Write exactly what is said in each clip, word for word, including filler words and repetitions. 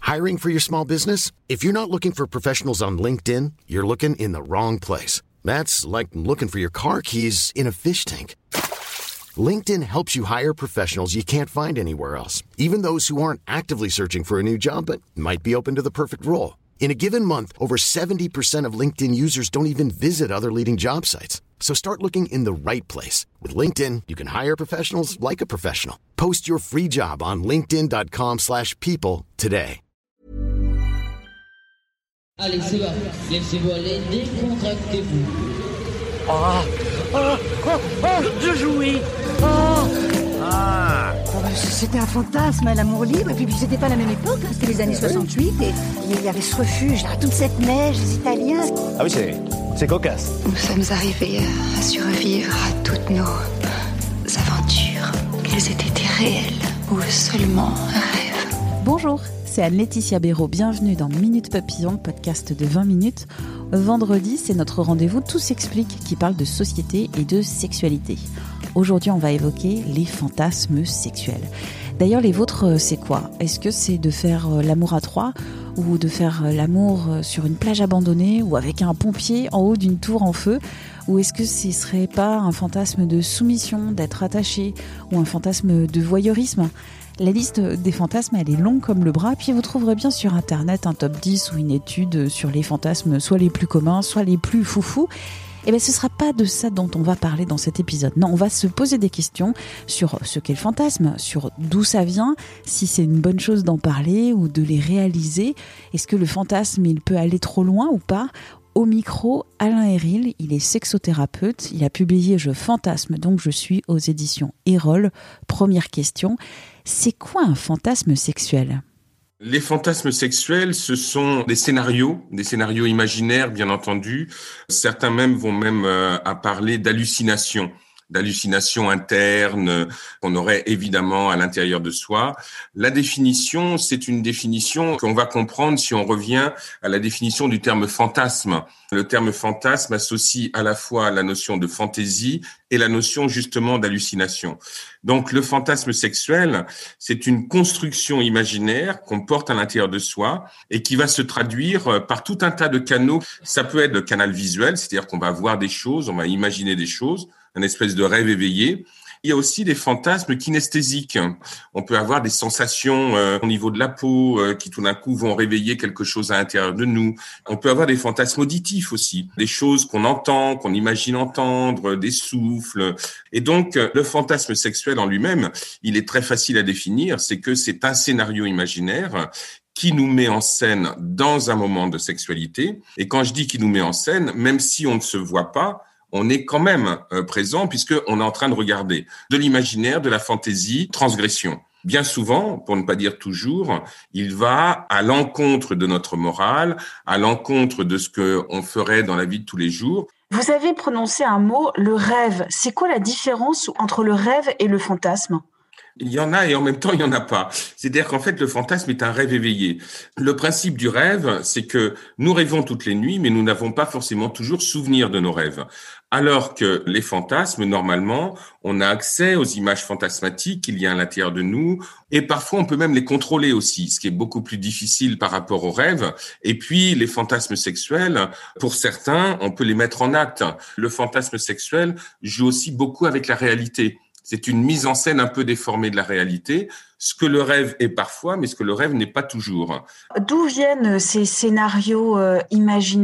Hiring for your small business? If you're not looking for professionals on LinkedIn, you're looking in the wrong place. That's like looking for your car keys in a fish tank. LinkedIn helps you hire professionals you can't find anywhere else, even those who aren't actively searching for a new job but might be open to the perfect role. In a given month, over seventy percent of LinkedIn users don't even visit other leading job sites. So start looking in the right place. With LinkedIn, you can hire professionals like a professional. Post your free job on linkedin.com slash people today. Allez, c'est bon. Laissez-vous aller, décontractez-vous. Oh, oh, oh, oh, je jouis. Oh, ah. Oh, c'était un fantasme, l'amour libre. Et puis, puis c'était pas la même époque, hein, c'était les années soixante-huit. Et il y avait ce refuge, là, toute cette neige, les Italiens. Ah oui, c'est, c'est cocasse. Nous sommes arrivés à survivre à toutes nos aventures. Qu'elles aient été réelles ou seulement un rêve. Bonjour, c'est Anne-Laetitia Béraud. Bienvenue dans Minute Papillon, podcast de vingt minutes. Vendredi, c'est notre rendez-vous Tout s'explique qui parle de société et de sexualité. Aujourd'hui, on va évoquer les fantasmes sexuels. D'ailleurs, les vôtres, c'est quoi ? Est-ce que c'est de faire l'amour à trois ou de faire l'amour sur une plage abandonnée ou avec un pompier en haut d'une tour en feu ? Ou est-ce que ce serait pas un fantasme de soumission, d'être attaché ou un fantasme de voyeurisme ? La liste des fantasmes, elle est longue comme le bras, puis vous trouverez bien sur internet un top dix ou une étude sur les fantasmes, soit les plus communs, soit les plus foufous. Eh bien, ce ne sera pas de ça dont on va parler dans cet épisode. Non, on va se poser des questions sur ce qu'est le fantasme, sur d'où ça vient, si c'est une bonne chose d'en parler ou de les réaliser. Est-ce que le fantasme, il peut aller trop loin ou pas ? Au micro, Alain Héril, il est sexothérapeute. Il a publié « Je fantasme, donc je suis » aux éditions Erol. Première question, c'est quoi un fantasme sexuel ? Les fantasmes sexuels, ce sont des scénarios, des scénarios imaginaires, bien entendu. Certains même vont même euh, à parler d'hallucinations. d'hallucinations internes qu'on aurait évidemment à l'intérieur de soi. La définition, c'est une définition qu'on va comprendre si on revient à la définition du terme fantasme. Le terme fantasme associe à la fois la notion de fantaisie et la notion justement d'hallucination. Donc le fantasme sexuel, c'est une construction imaginaire qu'on porte à l'intérieur de soi et qui va se traduire par tout un tas de canaux. Ça peut être le canal visuel, c'est-à-dire qu'on va voir des choses, on va imaginer des choses, une espèce de rêve éveillé. Il y a aussi des fantasmes kinesthésiques. On peut avoir des sensations euh, au niveau de la peau euh, qui tout d'un coup vont réveiller quelque chose à l'intérieur de nous. On peut avoir des fantasmes auditifs aussi, des choses qu'on entend, qu'on imagine entendre, des souffles. Et donc, le fantasme sexuel en lui-même, il est très facile à définir, c'est que c'est un scénario imaginaire qui nous met en scène dans un moment de sexualité. Et quand je dis qui nous met en scène, même si on ne se voit pas, on est quand même euh, présent puisqu'on est en train de regarder de l'imaginaire, de la fantaisie, transgression. Bien souvent, pour ne pas dire toujours, il va à l'encontre de notre morale, à l'encontre de ce qu'on ferait dans la vie de tous les jours. Vous avez prononcé un mot, le rêve. C'est quoi la différence entre le rêve et le fantasme ? Il y en a et en même temps, il y en a pas. C'est-à-dire qu'en fait, le fantasme est un rêve éveillé. Le principe du rêve, c'est que nous rêvons toutes les nuits, mais nous n'avons pas forcément toujours souvenir de nos rêves. Alors que les fantasmes, normalement, on a accès aux images fantasmatiques qu'il y a à l'intérieur de nous et parfois on peut même les contrôler aussi, ce qui est beaucoup plus difficile par rapport aux rêves. Et puis, les fantasmes sexuels, pour certains, on peut les mettre en acte. Le fantasme sexuel joue aussi beaucoup avec la réalité. C'est une mise en scène un peu déformée de la réalité, ce que le rêve est parfois, mais ce que le rêve n'est pas toujours. D'où viennent ces scénarios euh, imaginaires ?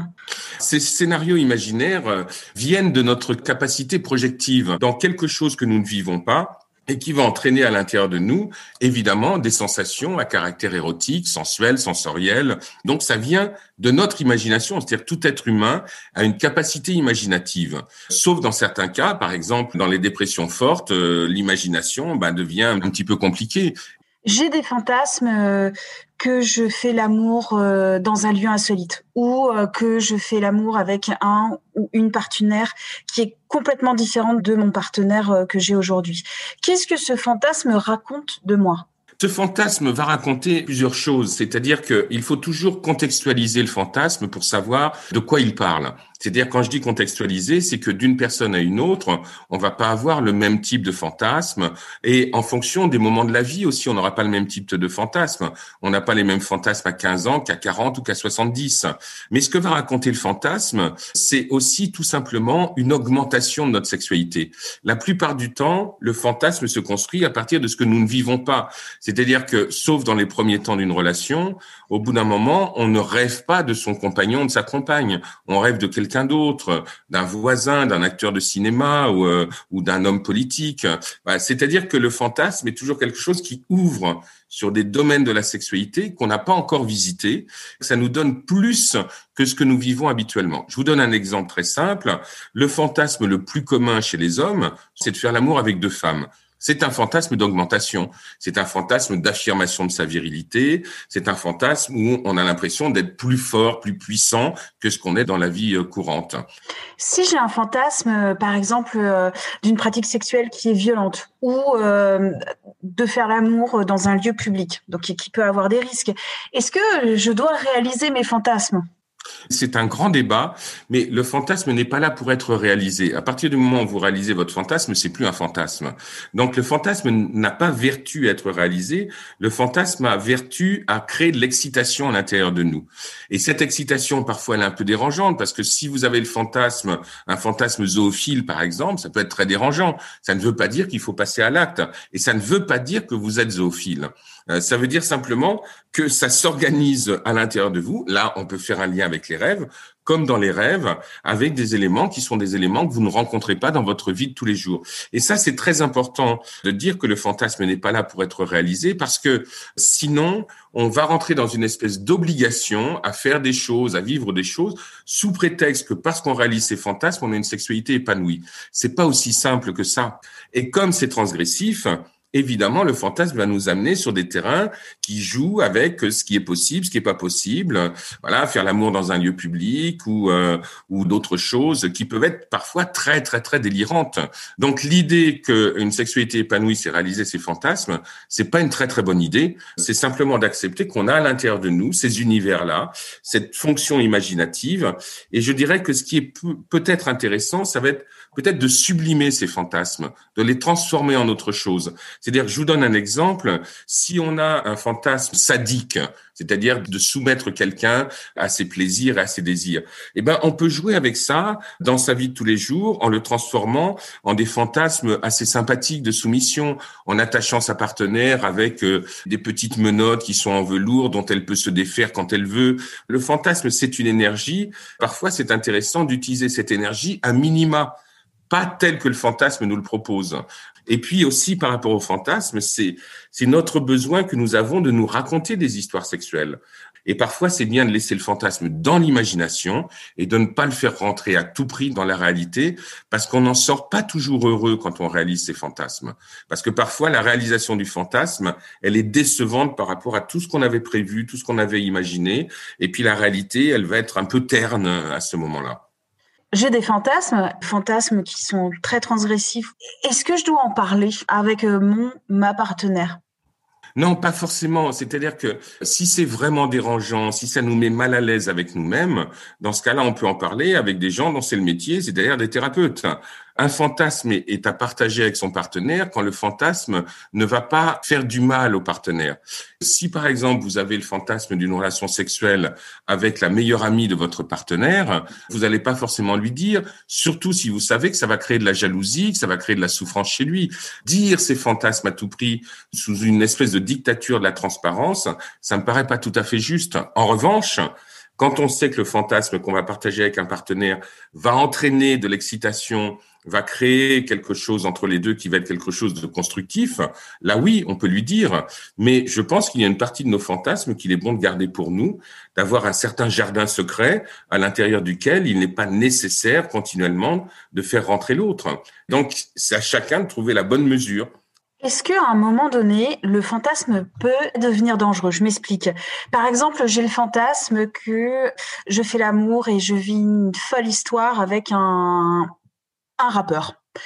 Ces scénarios imaginaires euh, viennent de notre capacité projective dans quelque chose que nous ne vivons pas et qui va entraîner à l'intérieur de nous, évidemment, des sensations à caractère érotique, sensuel, sensoriel. Donc, ça vient de notre imagination, c'est-à-dire tout être humain a une capacité imaginative. Sauf dans certains cas, par exemple, dans les dépressions fortes, euh, l'imagination bah, devient un petit peu compliquée. J'ai des fantasmes euh, que je fais l'amour euh, dans un lieu insolite ou euh, que je fais l'amour avec un ou une partenaire qui est complètement différente de mon partenaire euh, que j'ai aujourd'hui. Qu'est-ce que ce fantasme raconte de moi ? Ce fantasme va raconter plusieurs choses, c'est-à-dire qu'il faut toujours contextualiser le fantasme pour savoir de quoi il parle. C'est-à-dire, quand je dis contextualiser, c'est que d'une personne à une autre, on va pas avoir le même type de fantasme. Et en fonction des moments de la vie aussi, on n'aura pas le même type de fantasme. On n'a pas les mêmes fantasmes à quinze ans qu'à quarante ou qu'à soixante-dix. Mais ce que va raconter le fantasme, c'est aussi tout simplement une augmentation de notre sexualité. La plupart du temps, le fantasme se construit à partir de ce que nous ne vivons pas. C'est-à-dire que, sauf dans les premiers temps d'une relation, au bout d'un moment, on ne rêve pas de son compagnon, de sa compagne. On rêve de quelqu'un d'autre, d'un voisin, d'un acteur de cinéma ou, euh, ou d'un homme politique. Bah, c'est-à-dire que le fantasme est toujours quelque chose qui ouvre sur des domaines de la sexualité qu'on n'a pas encore visités. Ça nous donne plus que ce que nous vivons habituellement. Je vous donne un exemple très simple. Le fantasme le plus commun chez les hommes, c'est de faire l'amour avec deux femmes. C'est un fantasme d'augmentation, c'est un fantasme d'affirmation de sa virilité, c'est un fantasme où on a l'impression d'être plus fort, plus puissant que ce qu'on est dans la vie courante. Si j'ai un fantasme, par exemple, euh, d'une pratique sexuelle qui est violente ou euh, de faire l'amour dans un lieu public, donc qui peut avoir des risques, est-ce que je dois réaliser mes fantasmes ? C'est un grand débat, mais le fantasme n'est pas là pour être réalisé. À partir du moment où vous réalisez votre fantasme, c'est plus un fantasme. Donc le fantasme n'a pas vertu à être réalisé, le fantasme a vertu à créer de l'excitation à l'intérieur de nous. Et cette excitation, parfois, elle est un peu dérangeante, parce que si vous avez le fantasme, un fantasme zoophile par exemple, ça peut être très dérangeant. Ça ne veut pas dire qu'il faut passer à l'acte, et ça ne veut pas dire que vous êtes zoophile. Euh, ça veut dire simplement que ça s'organise à l'intérieur de vous. Là, on peut faire un lien avec les rêves, comme dans les rêves, avec des éléments qui sont des éléments que vous ne rencontrez pas dans votre vie de tous les jours. Et ça, c'est très important de dire que le fantasme n'est pas là pour être réalisé, parce que sinon, on va rentrer dans une espèce d'obligation à faire des choses, à vivre des choses, sous prétexte que parce qu'on réalise ces fantasmes, on a une sexualité épanouie. C'est pas aussi simple que ça. Et comme c'est transgressif, évidemment, le fantasme va nous amener sur des terrains qui jouent avec ce qui est possible, ce qui est pas possible. Voilà, faire l'amour dans un lieu public ou euh, ou d'autres choses qui peuvent être parfois très très très délirantes. Donc l'idée qu'une sexualité épanouie, c'est réaliser ses fantasmes, c'est pas une très très bonne idée. C'est simplement d'accepter qu'on a à l'intérieur de nous ces univers-là, cette fonction imaginative. Et je dirais que ce qui est peut-être intéressant, ça va être peut-être de sublimer ces fantasmes, de les transformer en autre chose. C'est-à-dire, je vous donne un exemple, si on a un fantasme sadique, c'est-à-dire de soumettre quelqu'un à ses plaisirs et à ses désirs, eh ben, on peut jouer avec ça dans sa vie de tous les jours en le transformant en des fantasmes assez sympathiques de soumission, en attachant sa partenaire avec euh, des petites menottes qui sont en velours dont elle peut se défaire quand elle veut. Le fantasme, c'est une énergie. Parfois, c'est intéressant d'utiliser cette énergie à minima, pas tel que le fantasme nous le propose. Et puis aussi, par rapport au fantasme, c'est, c'est notre besoin que nous avons de nous raconter des histoires sexuelles. Et parfois, c'est bien de laisser le fantasme dans l'imagination et de ne pas le faire rentrer à tout prix dans la réalité, parce qu'on n'en sort pas toujours heureux quand on réalise ces fantasmes. Parce que parfois, la réalisation du fantasme, elle est décevante par rapport à tout ce qu'on avait prévu, tout ce qu'on avait imaginé. Et puis la réalité, elle va être un peu terne à ce moment-là. J'ai des fantasmes, fantasmes qui sont très transgressifs. Est-ce que je dois en parler avec mon, ma partenaire ? Non, pas forcément. C'est-à-dire que si c'est vraiment dérangeant, si ça nous met mal à l'aise avec nous-mêmes, dans ce cas-là, on peut en parler avec des gens dont c'est le métier, c'est-à-dire des thérapeutes. Un fantasme est à partager avec son partenaire quand le fantasme ne va pas faire du mal au partenaire. Si, par exemple, vous avez le fantasme d'une relation sexuelle avec la meilleure amie de votre partenaire, vous n'allez pas forcément lui dire, surtout si vous savez que ça va créer de la jalousie, que ça va créer de la souffrance chez lui. Dire ces fantasmes à tout prix sous une espèce de dictature de la transparence, ça me paraît pas tout à fait juste. En revanche, quand on sait que le fantasme qu'on va partager avec un partenaire va entraîner de l'excitation, va créer quelque chose entre les deux qui va être quelque chose de constructif, là oui, on peut lui dire. Mais je pense qu'il y a une partie de nos fantasmes qu'il est bon de garder pour nous, d'avoir un certain jardin secret à l'intérieur duquel il n'est pas nécessaire continuellement de faire rentrer l'autre. Donc, c'est à chacun de trouver la bonne mesure. Est-ce qu'à un moment donné, le fantasme peut devenir dangereux ? Je m'explique. Par exemple, j'ai le fantasme que je fais l'amour et je vis une folle histoire avec un, un rappeur.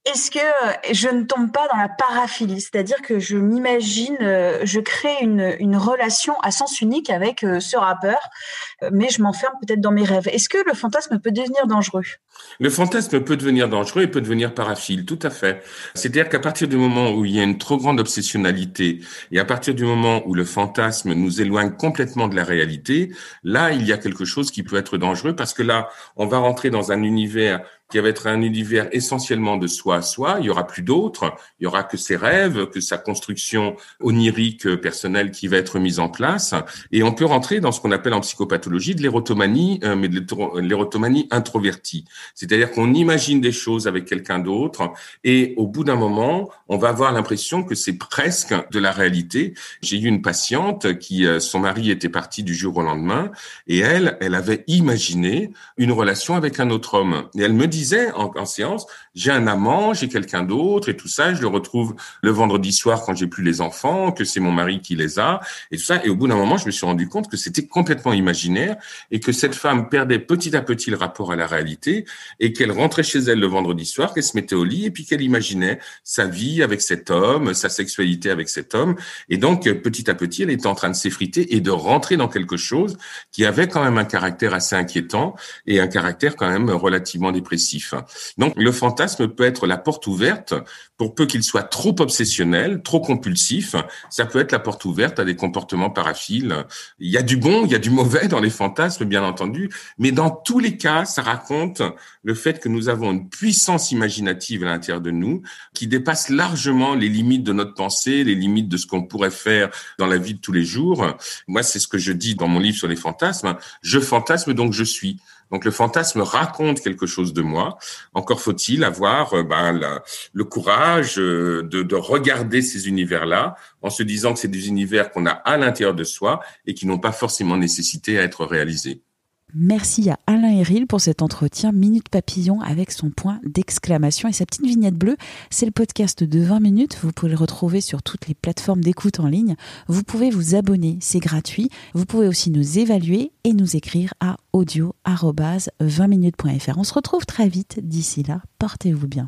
est-ce que je ne tombe pas dans la paraphilie, c'est-à-dire que je m'imagine, je crée une, une relation à sens unique avec ce rappeur, mais je m'enferme peut-être dans mes rêves. Est-ce que le fantasme peut devenir dangereux ? Le fantasme peut devenir dangereux et peut devenir paraphile, tout à fait. C'est-à-dire qu'à partir du moment où il y a une trop grande obsessionnalité et à partir du moment où le fantasme nous éloigne complètement de la réalité, là, il y a quelque chose qui peut être dangereux parce que là, on va rentrer dans un univers qui va être un univers essentiellement de soi à soi. Il y aura plus d'autres. Il y aura que ses rêves, que sa construction onirique personnelle qui va être mise en place. Et on peut rentrer dans ce qu'on appelle en psychopathologie de l'érotomanie, euh, mais de l'érotomanie introvertie. C'est-à-dire qu'on imagine des choses avec quelqu'un d'autre et au bout d'un moment, on va avoir l'impression que c'est presque de la réalité. J'ai eu une patiente qui, euh, son mari était parti du jour au lendemain et elle, elle avait imaginé une relation avec un autre homme. Et elle me disait En, en séance, j'ai un amant, j'ai quelqu'un d'autre et tout ça, je le retrouve le vendredi soir quand j'ai plus les enfants, que c'est mon mari qui les a et tout ça. Et au bout d'un moment, je me suis rendu compte que c'était complètement imaginaire et que cette femme perdait petit à petit le rapport à la réalité et qu'elle rentrait chez elle le vendredi soir, qu'elle se mettait au lit et puis qu'elle imaginait sa vie avec cet homme, sa sexualité avec cet homme. Et donc, petit à petit, elle était en train de s'effriter et de rentrer dans quelque chose qui avait quand même un caractère assez inquiétant et un caractère quand même relativement dépressif. Donc, le fantasme peut être la porte ouverte, pour peu qu'il soit trop obsessionnel, trop compulsif, ça peut être la porte ouverte à des comportements paraphiles. Il y a du bon, il y a du mauvais dans les fantasmes, bien entendu, mais dans tous les cas, ça raconte le fait que nous avons une puissance imaginative à l'intérieur de nous qui dépasse largement les limites de notre pensée, les limites de ce qu'on pourrait faire dans la vie de tous les jours. Moi, c'est ce que je dis dans mon livre sur les fantasmes. Je fantasme, donc je suis. Donc le fantasme raconte quelque chose de moi. Encore faut-il avoir euh, ben, la, le courage euh, de, de regarder ces univers-là en se disant que c'est des univers qu'on a à l'intérieur de soi et qui n'ont pas forcément nécessité à être réalisés. Merci à Alain Héril pour cet entretien Minute Papillon avec son point d'exclamation et sa petite vignette bleue. C'est le podcast de vingt minutes. Vous pouvez le retrouver sur toutes les plateformes d'écoute en ligne. Vous pouvez vous abonner, c'est gratuit. Vous pouvez aussi nous évaluer et nous écrire à audio arobase vingt minutes point f r. On se retrouve très vite. D'ici là, portez-vous bien.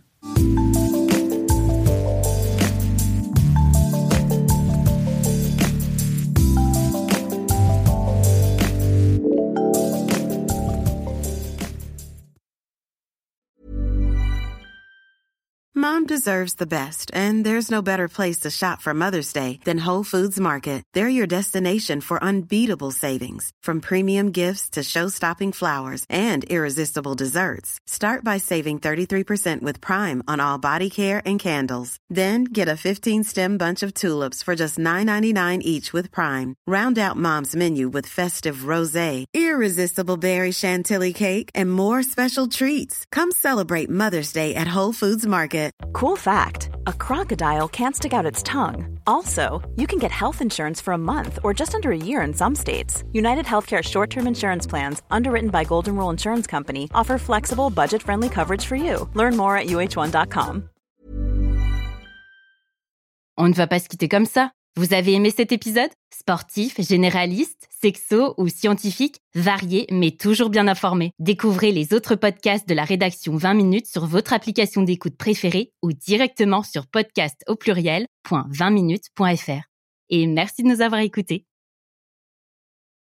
Mom deserves the best, and there's no better place to shop for Mother's Day than Whole Foods Market. They're your destination for unbeatable savings, from premium gifts to show-stopping flowers and irresistible desserts. Start by saving thirty-three percent with Prime on all body care and candles. Then get a fifteen-stem bunch of tulips for just nine ninety-nine each with Prime. Round out Mom's menu with festive rosé, irresistible berry chantilly cake, and more special treats. Come celebrate Mother's Day at Whole Foods Market. Cool fact, a crocodile can't stick out its tongue. Also, you can get health insurance for a month or just under a year in some states. United Healthcare short-term insurance plans, underwritten by Golden Rule Insurance Company, offer flexible, budget-friendly coverage for you. Learn more at U H one dot com. On ne va pas se quitter comme ça. Vous avez aimé cet épisode ? Sportif, généraliste, sexo ou scientifique, varié mais toujours bien informé. Découvrez les autres podcasts de la rédaction vingt minutes sur votre application d'écoute préférée ou directement sur podcast au pluriel point vingt minutes point f r. Et merci de nous avoir écoutés.